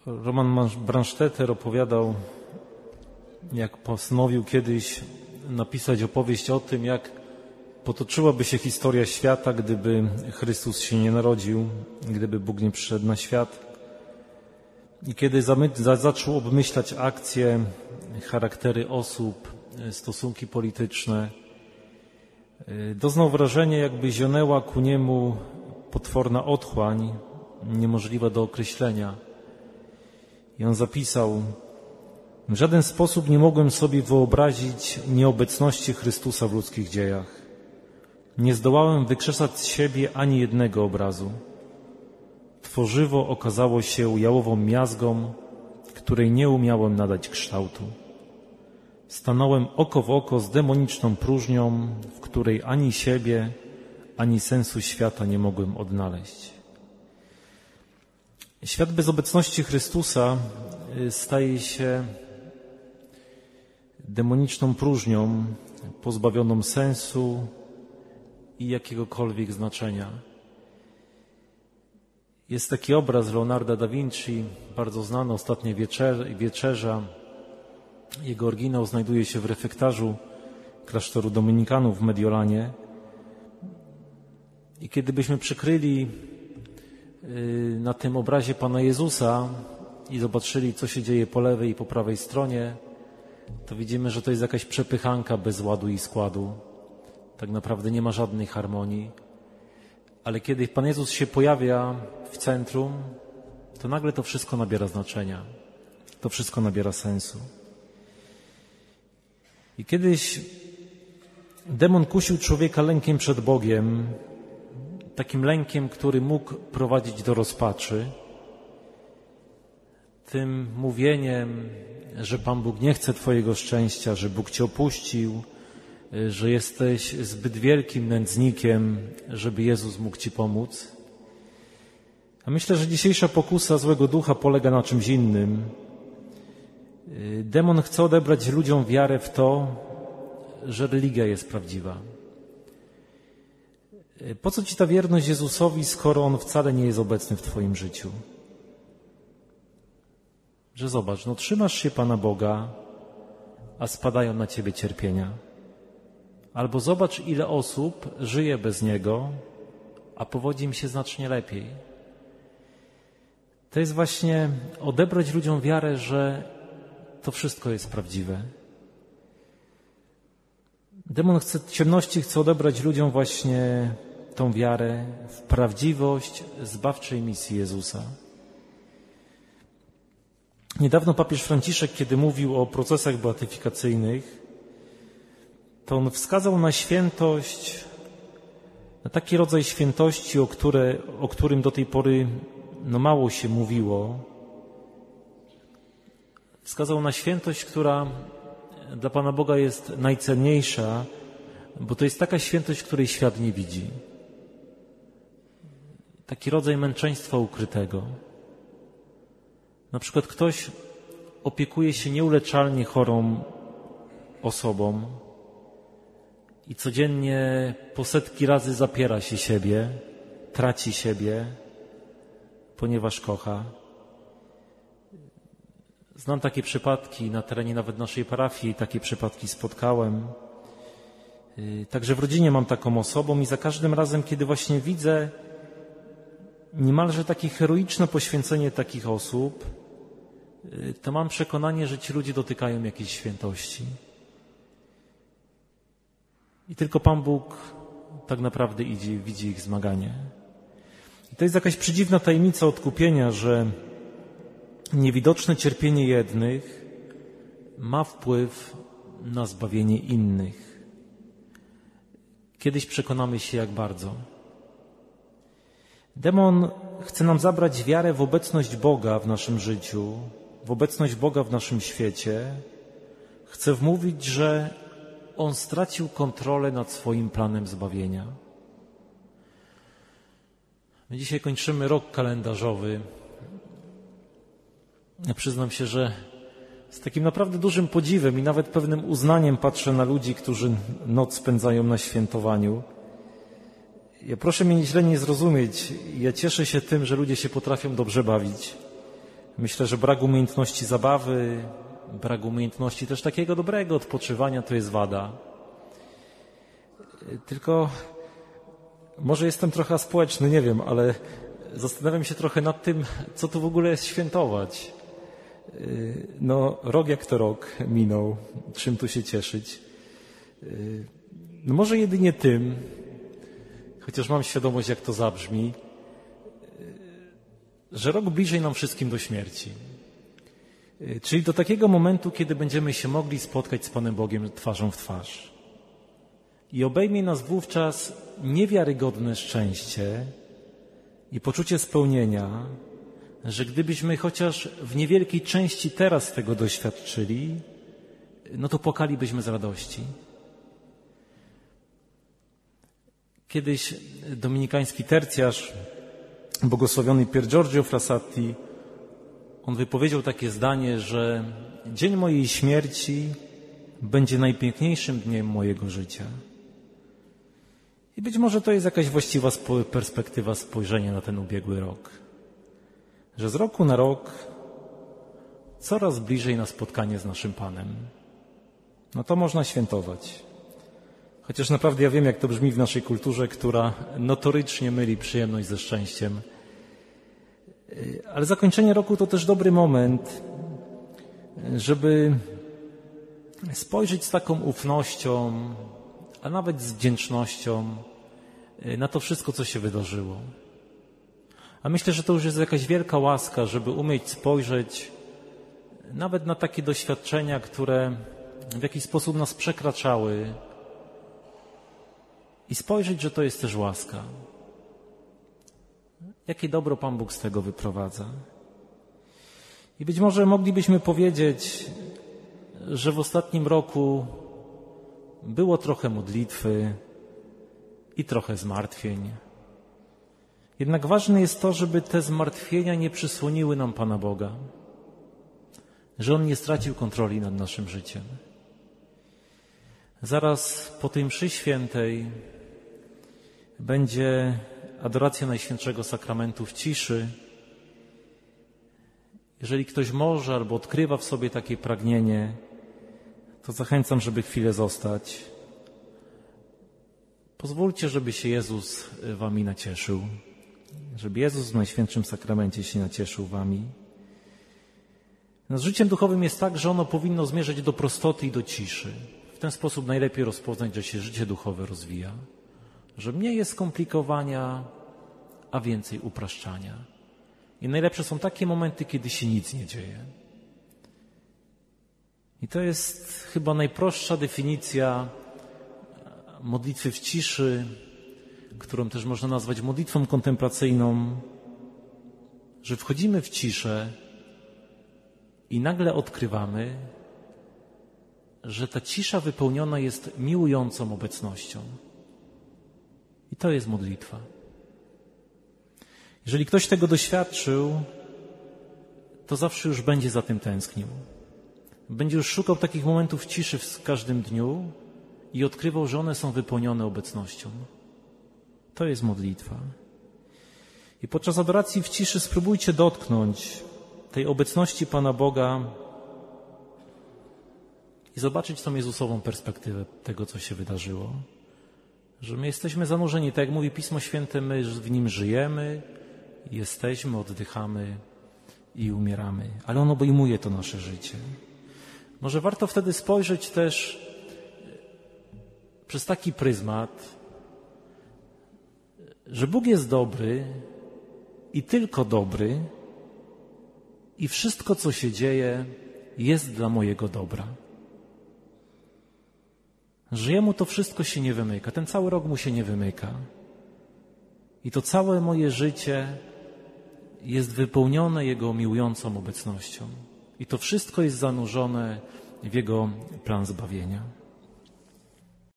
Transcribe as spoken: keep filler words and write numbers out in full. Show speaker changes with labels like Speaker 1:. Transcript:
Speaker 1: Roman Brandstetter opowiadał, jak postanowił kiedyś napisać opowieść o tym, jak potoczyłaby się historia świata, gdyby Chrystus się nie narodził, gdyby Bóg nie przyszedł na świat. I kiedy zaczął obmyślać akcje, charaktery osób, stosunki polityczne, doznał wrażenia, jakby zionęła ku niemu potworna otchłań, niemożliwa do określenia. I on zapisał: w żaden sposób nie mogłem sobie wyobrazić nieobecności Chrystusa w ludzkich dziejach. Nie zdołałem wykrzesać z siebie ani jednego obrazu. Tworzywo okazało się jałową miazgą, której nie umiałem nadać kształtu. Stanąłem oko w oko z demoniczną próżnią, w której ani siebie, ani sensu świata nie mogłem odnaleźć. Świat bez obecności Chrystusa staje się demoniczną próżnią, pozbawioną sensu i jakiegokolwiek znaczenia. Jest taki obraz Leonarda da Vinci, bardzo znany, Ostatnia Wieczerza. Jego oryginał znajduje się w refektarzu klasztoru dominikanów w Mediolanie. I kiedy byśmy przykryli na tym obrazie Pana Jezusa i zobaczyli, co się dzieje po lewej i po prawej stronie, to widzimy, że to jest jakaś przepychanka bez ładu i składu. Tak naprawdę nie ma żadnej harmonii. Ale kiedy Pan Jezus się pojawia w centrum, to nagle to wszystko nabiera znaczenia. To wszystko nabiera sensu. I kiedyś demon kusił człowieka lękiem przed Bogiem, takim lękiem, który mógł prowadzić do rozpaczy, tym mówieniem, że Pan Bóg nie chce Twojego szczęścia, że Bóg Cię opuścił, że jesteś zbyt wielkim nędznikiem, żeby Jezus mógł Ci pomóc. A myślę, że dzisiejsza pokusa złego ducha polega na czymś innym. Demon chce odebrać ludziom wiarę w to, że religia jest prawdziwa. Po co Ci ta wierność Jezusowi, skoro On wcale nie jest obecny w Twoim życiu? Że zobacz, no trzymasz się Pana Boga, a spadają na Ciebie cierpienia. Albo zobacz, ile osób żyje bez Niego, a powodzi im się znacznie lepiej. To jest właśnie odebrać ludziom wiarę, że to wszystko jest prawdziwe. Demon chce, ciemności chce odebrać ludziom właśnie tą wiarę w prawdziwość zbawczej misji Jezusa. Niedawno papież Franciszek, kiedy mówił o procesach beatyfikacyjnych, to on wskazał na świętość, na taki rodzaj świętości, o, które, o którym do tej pory no mało się mówiło. Wskazał na świętość, która dla Pana Boga jest najcenniejsza, bo to jest taka świętość, której świat nie widzi. Taki rodzaj męczeństwa ukrytego. Na przykład ktoś opiekuje się nieuleczalnie chorą osobą i codziennie po setki razy zapiera się siebie, traci siebie, ponieważ kocha. Znam takie przypadki na terenie nawet naszej parafii, takie przypadki spotkałem. Także w rodzinie mam taką osobą i za każdym razem, kiedy właśnie widzę niemalże takie heroiczne poświęcenie takich osób, to mam przekonanie, że ci ludzie dotykają jakiejś świętości. I tylko Pan Bóg tak naprawdę idzie, widzi ich zmaganie. I to jest jakaś przedziwna tajemnica odkupienia, że niewidoczne cierpienie jednych ma wpływ na zbawienie innych. Kiedyś przekonamy się, jak bardzo. Demon chce nam zabrać wiarę w obecność Boga w naszym życiu, w obecność Boga w naszym świecie. Chce wmówić, że On stracił kontrolę nad swoim planem zbawienia. My dzisiaj kończymy rok kalendarzowy. Ja przyznam się, że z takim naprawdę dużym podziwem i nawet pewnym uznaniem patrzę na ludzi, którzy noc spędzają na świętowaniu. Ja proszę mnie źle nie zrozumieć. Ja cieszę się tym, że ludzie się potrafią dobrze bawić, Myślę, że brak umiejętności zabawy, brak umiejętności też takiego dobrego odpoczywania to jest wada. Tylko może jestem trochę aspołeczny, nie wiem, ale zastanawiam się trochę nad tym, co tu w ogóle jest świętować. No, rok jak to rok minął, czym tu się cieszyć? No może jedynie tym, chociaż mam świadomość, jak to zabrzmi, że rok bliżej nam wszystkim do śmierci. Czyli do takiego momentu, kiedy będziemy się mogli spotkać z Panem Bogiem twarzą w twarz. I obejmie nas wówczas niewiarygodne szczęście i poczucie spełnienia, że gdybyśmy chociaż w niewielkiej części teraz tego doświadczyli, no to płakalibyśmy z radości. Kiedyś dominikański tercjarz, błogosławiony Pier Giorgio Frassati, on wypowiedział takie zdanie, że dzień mojej śmierci będzie najpiękniejszym dniem mojego życia. I być może to jest jakaś właściwa perspektywa spojrzenia na ten ubiegły rok. Że z roku na rok coraz bliżej na spotkanie z naszym Panem. No to można świętować. Chociaż naprawdę ja wiem, jak to brzmi w naszej kulturze, która notorycznie myli przyjemność ze szczęściem. Ale zakończenie roku to też dobry moment, żeby spojrzeć z taką ufnością, a nawet z wdzięcznością na to wszystko, co się wydarzyło. A myślę, że to już jest jakaś wielka łaska, żeby umieć spojrzeć nawet na takie doświadczenia, które w jakiś sposób nas przekraczały i spojrzeć, że to jest też łaska. Jakie dobro Pan Bóg z tego wyprowadza. I być może moglibyśmy powiedzieć, że w ostatnim roku było trochę modlitwy i trochę zmartwień. Jednak ważne jest to, żeby te zmartwienia nie przysłoniły nam Pana Boga, że On nie stracił kontroli nad naszym życiem. Zaraz po tej mszy świętej będzie adoracja Najświętszego Sakramentu w ciszy. Jeżeli ktoś może albo odkrywa w sobie takie pragnienie, to zachęcam, żeby chwilę zostać. Pozwólcie, żeby się Jezus wami nacieszył. Żeby Jezus w Najświętszym Sakramencie się nacieszył wami. No, z życiem duchowym jest tak, że ono powinno zmierzać do prostoty i do ciszy. W ten sposób najlepiej rozpoznać, że się życie duchowe rozwija. Że mniej jest skomplikowania, a więcej upraszczania. I najlepsze są takie momenty, kiedy się nic nie dzieje. I to jest chyba najprostsza definicja modlitwy w ciszy, którą też można nazwać modlitwą kontemplacyjną, że wchodzimy w ciszę i nagle odkrywamy, że ta cisza wypełniona jest miłującą obecnością. I to jest modlitwa. Jeżeli ktoś tego doświadczył, to zawsze już będzie za tym tęsknił. Będzie już szukał takich momentów ciszy w każdym dniu i odkrywał, że one są wypełnione obecnością. To jest modlitwa. I podczas adoracji w ciszy spróbujcie dotknąć tej obecności Pana Boga i zobaczyć tą Jezusową perspektywę tego, co się wydarzyło. Że my jesteśmy zanurzeni, tak jak mówi Pismo Święte, my w Nim żyjemy, jesteśmy, oddychamy i umieramy. Ale On obejmuje to nasze życie. Może warto wtedy spojrzeć też przez taki pryzmat, że Bóg jest dobry i tylko dobry i wszystko, co się dzieje, jest dla mojego dobra. Że Jemu to wszystko się nie wymyka, ten cały rok Mu się nie wymyka. I to całe moje życie jest wypełnione Jego miłującą obecnością. I to wszystko jest zanurzone w Jego plan zbawienia.